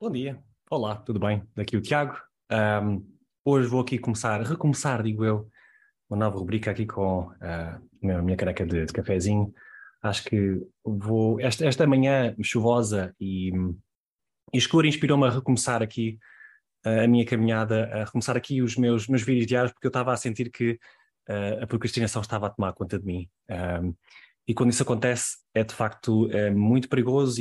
Bom dia, olá, tudo bem? Daqui o Tiago. Ahm, Hoje vou aqui recomeçar, digo eu, uma nova rubrica aqui com a minha caneca de cafezinho. Acho que esta manhã chuvosa e escura inspirou-me a recomeçar aqui a minha caminhada, a recomeçar aqui os meus vídeos diários, porque eu estava a sentir que a procrastinação estava a tomar conta de mim. E quando isso acontece, é de facto muito perigoso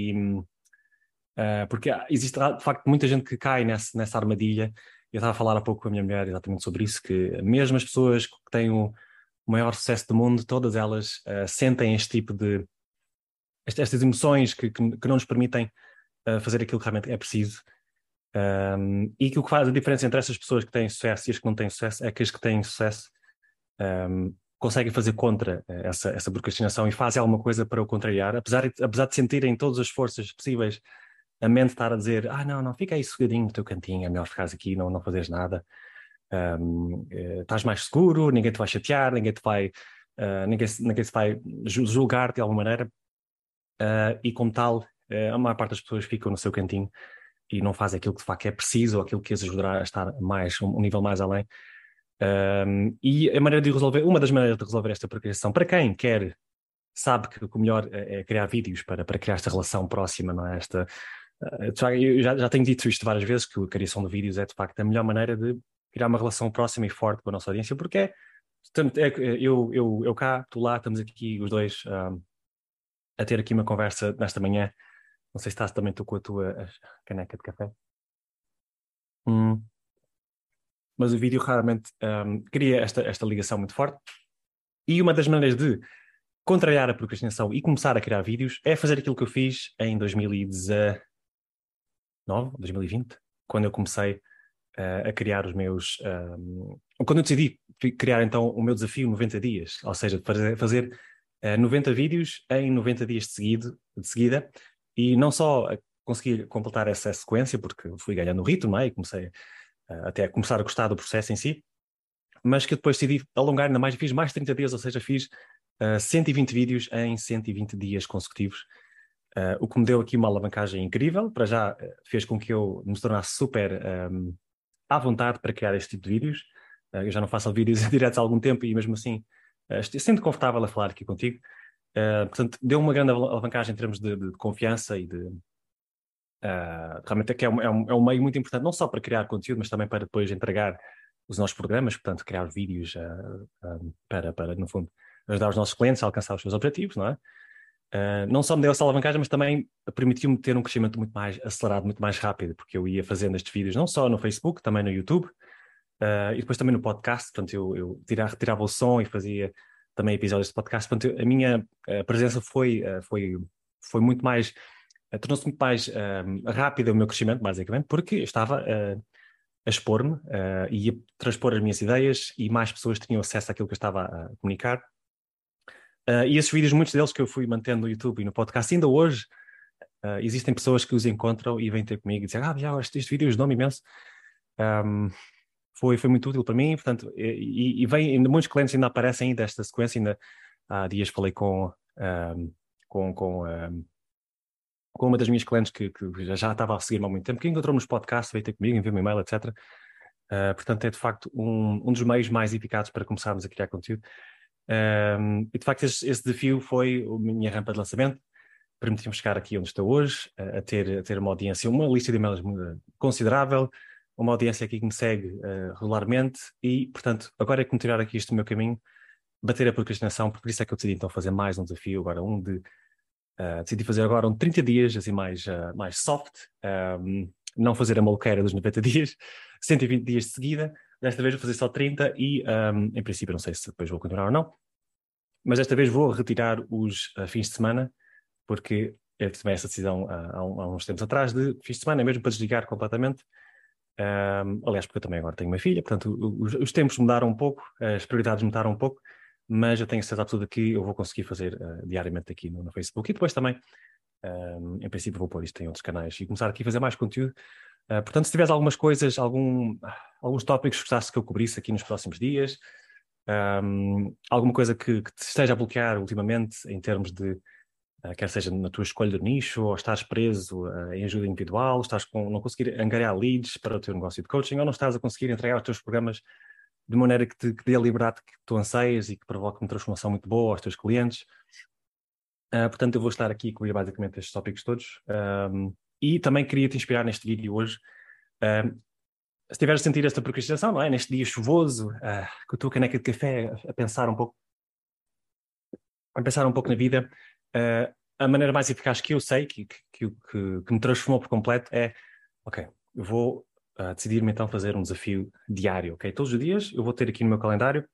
porque existe de facto muita gente que cai nessa armadilha. Eu estava a falar há pouco com a minha mulher exatamente sobre isso, que mesmo as pessoas que têm o maior sucesso do mundo, todas elas sentem este tipo estas emoções que não nos permitem fazer aquilo que realmente é preciso. E que o que faz a diferença entre essas pessoas que têm sucesso e as que não têm sucesso é que as que têm sucesso conseguem fazer contra essa procrastinação e fazem alguma coisa para o contrariar, apesar de sentirem todas as forças possíveis, a mente estar a dizer, não, não, fica aí sossegadinho no teu cantinho, é melhor ficares aqui, não fazeres nada. Estás mais seguro, ninguém te vai chatear, ninguém se vai julgar de alguma maneira. E como tal, a maior parte das pessoas ficam no seu cantinho e não fazem aquilo que de facto é preciso ou aquilo que as ajudará a estar um nível mais além. E uma das maneiras de resolver esta procrastinação, para quem quer, sabe que o melhor é criar vídeos para criar esta relação próxima, não é? Eu já tenho dito isto várias vezes, que a criação de vídeos é de facto a melhor maneira de criar uma relação próxima e forte com a nossa audiência, porque eu cá, tu lá, estamos aqui os dois a ter aqui uma conversa nesta manhã. Não sei se estás também tu com a tua caneca de café. Hum, mas o vídeo raramente cria esta ligação muito forte. E uma das maneiras de contrariar a procrastinação e começar a criar vídeos é fazer aquilo que eu fiz em 2019, 2020, quando eu comecei a criar os meus. Quando eu decidi criar então o meu desafio 90 dias, ou seja, fazer 90 vídeos em 90 dias de seguida, e não só consegui completar essa sequência, porque fui ganhando o ritmo, não é? E comecei até a começar a gostar do processo em si, mas que eu depois decidi alongar ainda mais, fiz mais 30 dias, ou seja, fiz 120 vídeos em 120 dias consecutivos, o que me deu aqui uma alavancagem incrível. Para já fez com que eu me tornasse super à vontade para criar este tipo de vídeos. Eu já não faço vídeos diretos há algum tempo e mesmo assim sinto confortável a falar aqui contigo. Portanto, deu uma grande alavancagem em termos de confiança e realmente é que é um meio muito importante, não só para criar conteúdo, mas também para depois entregar os nossos programas, portanto, criar vídeos no fundo, ajudar os nossos clientes a alcançar os seus objetivos, não é? Não só me deu essa alavancagem, mas também permitiu-me ter um crescimento muito mais acelerado, muito mais rápido, porque eu ia fazendo estes vídeos não só no Facebook, também no YouTube, e depois também no podcast. Portanto, eu retirava o som e fazia também episódios de podcast. Portanto, a minha presença foi muito mais, tornou-se muito mais rápida o meu crescimento, basicamente, porque eu estava a expor-me e a transpor as minhas ideias e mais pessoas tinham acesso àquilo que eu estava a comunicar. E esses vídeos, muitos deles que eu fui mantendo no YouTube e no podcast, ainda hoje, existem pessoas que os encontram e vêm ter comigo e dizem, já, este vídeo ajudou-me imenso. Um, foi muito útil para mim, portanto, ainda muitos clientes ainda aparecem desta sequência. Ainda há dias falei com, com, um, com uma das minhas clientes que já estava a seguir-me há muito tempo, que encontrou-me nos podcasts, veio ter comigo, enviou-me e-mail, etc. Portanto, é de facto um dos meios mais eficazes para começarmos a criar conteúdo. E de facto esse desafio foi a minha rampa de lançamento, permitiu-me chegar aqui onde estou hoje, a ter uma audiência, uma lista de e-mails considerável, uma audiência aqui que me segue regularmente e, portanto, agora é continuar aqui este meu caminho, bater a procrastinação, porque isso é que eu decidi então fazer mais um desafio, agora decidi fazer agora um de 30 dias, assim mais soft, não fazer a maluqueira dos 90 dias, 120 dias de seguida. Desta vez vou fazer só 30 e, em princípio, não sei se depois vou continuar ou não, mas desta vez vou retirar os fins de semana, porque eu tomei essa decisão há uns tempos atrás de fins de semana, mesmo para desligar completamente. Aliás, porque eu também agora tenho uma filha, portanto, os tempos mudaram um pouco, as prioridades mudaram um pouco, mas eu tenho certeza absoluta que eu vou conseguir fazer diariamente aqui no Facebook e depois também, em princípio, vou pôr isto em outros canais e começar aqui a fazer mais conteúdo. Portanto, se tiveres algumas coisas, alguns tópicos que gostasses que eu cobrisse aqui nos próximos dias, alguma coisa que te esteja a bloquear ultimamente em termos de quer seja na tua escolha de nicho, ou estás preso em ajuda individual, não conseguir angariar leads para o teu negócio de coaching, ou não estás a conseguir entregar os teus programas de maneira que dê a liberdade que tu anseias e que provoque uma transformação muito boa aos teus clientes. Portanto, eu vou estar aqui a cobrir basicamente estes tópicos todos. E também queria te inspirar neste vídeo hoje. Se estiveres a sentir esta procrastinação, não é? Neste dia chuvoso, com a tua caneca de café, a pensar um pouco na vida, a maneira mais eficaz que eu sei, que me transformou por completo, é, ok, eu vou decidir-me então fazer um desafio diário, ok? Todos os dias eu vou ter aqui no meu calendário,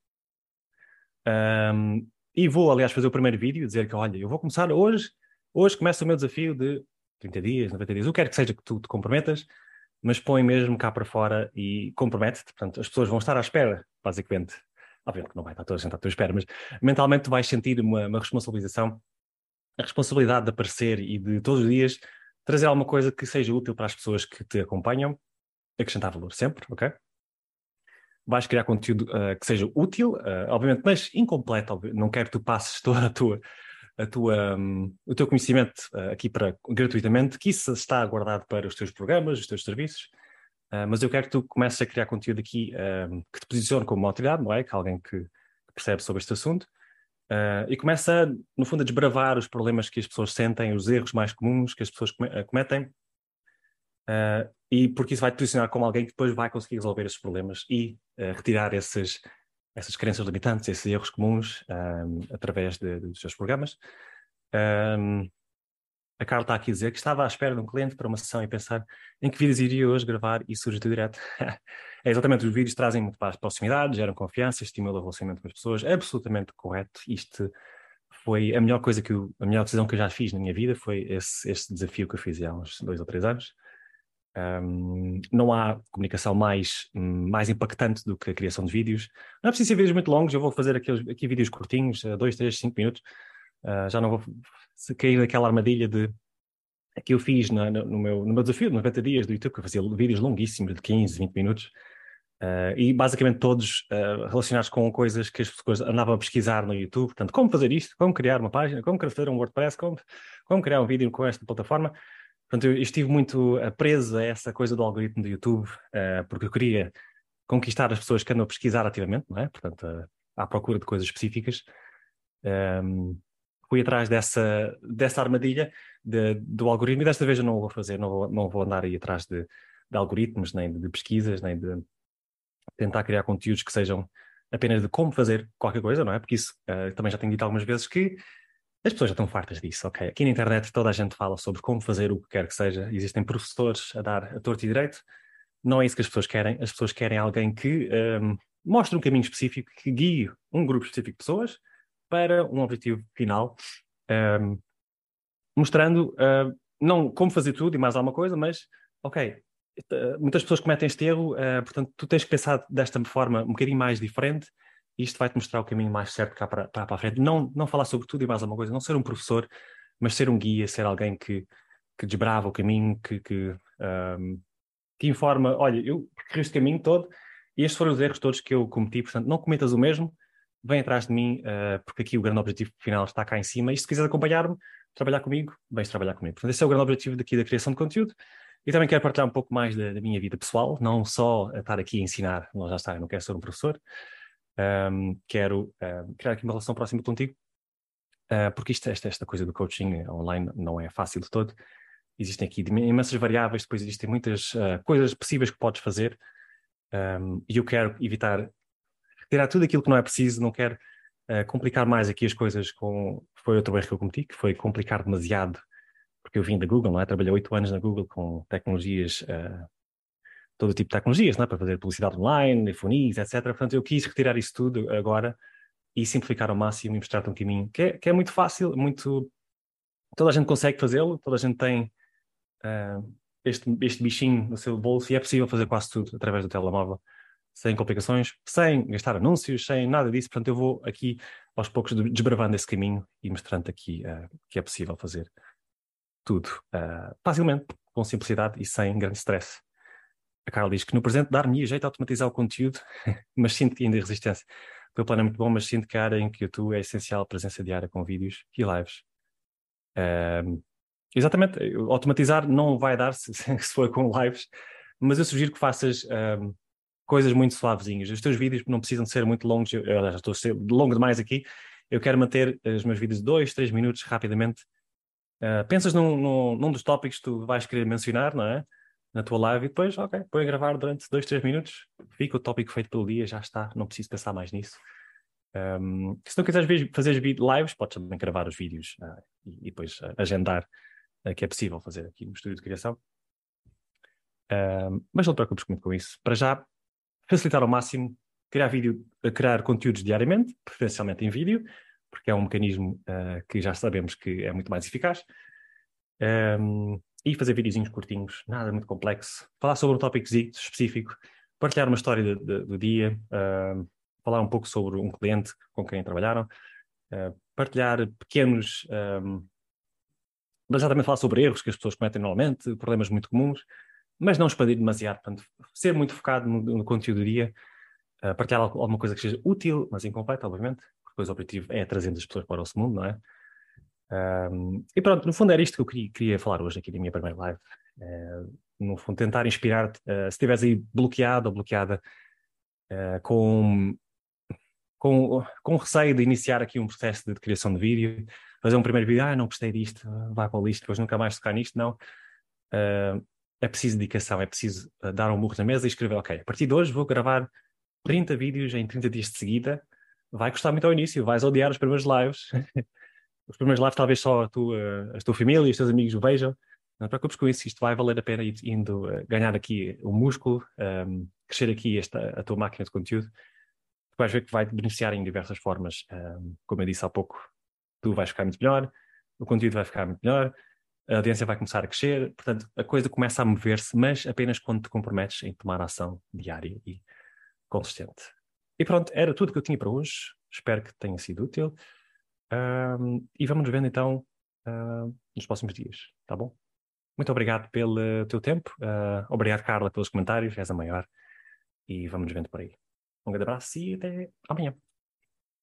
e vou, aliás, fazer o primeiro vídeo, dizer que, olha, eu vou começar hoje começa o meu desafio de 30 dias, 90 dias, o que quer que seja que tu te comprometas, mas põe mesmo cá para fora e compromete-te. Portanto, as pessoas vão estar à espera, basicamente. Obviamente que não vai estar toda a gente à tua espera, mas mentalmente tu vais sentir uma responsabilização, a responsabilidade de aparecer e de todos os dias trazer alguma coisa que seja útil para as pessoas que te acompanham, acrescentar valor sempre, ok? Vais criar conteúdo que seja útil, obviamente, mas incompleto. Não quero que tu passes toda o teu conhecimento aqui gratuitamente, que isso está guardado para os teus programas, os teus serviços. Mas eu quero que tu comeces a criar conteúdo aqui que te posicione como uma autoridade, não é? Que alguém que percebe sobre este assunto. E começa, no fundo, a desbravar os problemas que as pessoas sentem, os erros mais comuns que as pessoas cometem. E porque isso vai te posicionar como alguém que depois vai conseguir resolver esses problemas e retirar essas crenças limitantes, esses erros comuns, através dos seus programas. A Carla está aqui a dizer que estava à espera de um cliente para uma sessão e pensar em que vídeos iria hoje gravar e surge do direto. É exatamente, os vídeos trazem muito mais proximidade, geram confiança, estimulam o relacionamento com as pessoas. É absolutamente correto. Isto foi a melhor a melhor decisão que eu já fiz na minha vida, foi esse desafio que eu fiz há uns 2 ou 3 anos. Não há comunicação mais impactante do que a criação de vídeos. Não é preciso ser vídeos muito longos, eu vou fazer aqui vídeos curtinhos, 2, 3, 5 minutos. Já não vou cair naquela armadilha que eu fiz no meu desafio de 90 dias do YouTube, que eu fazia vídeos longuíssimos de 15, 20 minutos. E basicamente todos relacionados com coisas que as pessoas andavam a pesquisar no YouTube. Portanto, como fazer isto, como criar uma página, como fazer um WordPress, como criar um vídeo com esta plataforma. Portanto, eu estive muito preso a essa coisa do algoritmo do YouTube, porque eu queria conquistar as pessoas que andam a pesquisar ativamente, não é? Portanto, à procura de coisas específicas. Fui atrás dessa armadilha do algoritmo e desta vez eu não o vou fazer, não vou andar aí atrás de algoritmos, nem de pesquisas, nem de tentar criar conteúdos que sejam apenas de como fazer qualquer coisa, não é? Porque isso também já tenho dito algumas vezes que as pessoas já estão fartas disso, ok? Aqui na internet toda a gente fala sobre como fazer o que quer que seja. Existem professores a dar a torto e direito. Não é isso que as pessoas querem. As pessoas querem alguém que mostre um caminho específico, que guie um grupo específico de pessoas para um objetivo final, mostrando não como fazer tudo e mais alguma coisa, mas, ok, muitas pessoas cometem este erro, portanto, tu tens que pensar desta forma um bocadinho mais diferente. Isto vai-te mostrar o caminho mais certo cá para a frente. Não falar sobre tudo e mais alguma coisa, não ser um professor, mas ser um guia, ser alguém que desbrava o caminho, que informa, olha, eu percorri este caminho todo e estes foram os erros todos que eu cometi, portanto, não cometas o mesmo, vem atrás de mim, porque aqui o grande objetivo final está cá em cima, e se quiseres acompanhar-me, trabalhar comigo, vens trabalhar comigo. Portanto, esse é o grande objetivo daqui da criação de conteúdo. E também quero partilhar um pouco mais da minha vida pessoal, não só a estar aqui a ensinar, não já está, eu não quero ser um professor. Quero criar aqui uma relação próxima contigo, porque esta coisa do coaching online não é fácil de todo. Existem aqui imensas variáveis, depois existem muitas coisas possíveis que podes fazer, e eu quero evitar tirar tudo aquilo que não é preciso, não quero complicar mais aqui as coisas foi outro erro que eu cometi, que foi complicar demasiado, porque eu vim da Google, não é? Trabalhei 8 anos na Google com tecnologias, todo tipo de tecnologias, não é? Para fazer publicidade online, funis, etc. Portanto, eu quis retirar isso tudo agora e simplificar ao máximo e mostrar-te um caminho que é muito fácil, toda a gente consegue fazê-lo, toda a gente tem este bichinho no seu bolso e é possível fazer quase tudo através do telemóvel, sem complicações, sem gastar anúncios, sem nada disso. Portanto, eu vou aqui aos poucos desbravando esse caminho e mostrando aqui que é possível fazer tudo facilmente, com simplicidade e sem grande stress. A Carla diz que no presente dar-me jeito a automatizar o conteúdo, mas sinto que ainda há resistência. O teu plano é muito bom, mas sinto que a área em que eu atuo é essencial a presença diária com vídeos e lives. Exatamente, automatizar não vai dar se for com lives, mas eu sugiro que faças coisas muito suavezinhas. Os teus vídeos não precisam ser muito longos, eu já estou a ser longo demais aqui. Eu quero manter os meus vídeos de 2, 3 minutos rapidamente. Pensas num dos tópicos que tu vais querer mencionar, não é? Na tua live e depois, ok, põe a gravar durante 2, 3 minutos, fica o tópico feito pelo dia, já está, não preciso pensar mais nisso. Se não quiseres fazer lives, podes também gravar os vídeos e depois agendar, que é possível fazer aqui no estúdio de criação. Mas não te preocupes muito com isso. Para já, facilitar ao máximo, criar conteúdos diariamente, preferencialmente em vídeo, porque é um mecanismo que já sabemos que é muito mais eficaz. E fazer videozinhos curtinhos, nada muito complexo. Falar sobre um tópico específico, partilhar uma história do dia, falar um pouco sobre um cliente com quem trabalharam, partilhar pequenos... mas exatamente falar sobre erros que as pessoas cometem normalmente, problemas muito comuns, mas não expandir demasiado. Portanto, ser muito focado no conteúdo do dia, partilhar alguma coisa que seja útil, mas incompleta, obviamente, porque depois o objetivo é trazendo as pessoas para o nosso mundo, não é? E pronto, no fundo era isto que eu queria falar hoje aqui na minha primeira live. No fundo, tentar inspirar-te, se estiveres aí bloqueado ou bloqueada, com, com receio de iniciar aqui um processo de criação de vídeo, fazer um primeiro vídeo, não gostei disto, vai para o lixo, depois nunca mais tocar nisto, não. É preciso dedicação, é preciso dar um murro na mesa e escrever, ok, a partir de hoje vou gravar 30 vídeos em 30 dias de seguida. Vai custar muito ao início, vais odiar os primeiros lives. Os primeiros lives talvez só a tua família e os teus amigos o vejam. Não te preocupes com isso, isto vai valer a pena indo ganhar aqui o músculo, crescer aqui a tua máquina de conteúdo. Tu vais ver que vai te beneficiar em diversas formas. Como eu disse há pouco, tu vais ficar muito melhor, o conteúdo vai ficar muito melhor, a audiência vai começar a crescer, portanto, a coisa começa a mover-se, mas apenas quando te comprometes em tomar ação diária e consistente. E pronto, era tudo que eu tinha para hoje. Espero que tenha sido útil. E vamos nos vendo então nos próximos dias, tá bom? Muito obrigado pelo teu tempo. Obrigado, Carla, pelos comentários. És a maior. E vamos nos vendo por aí. Um grande abraço e até amanhã.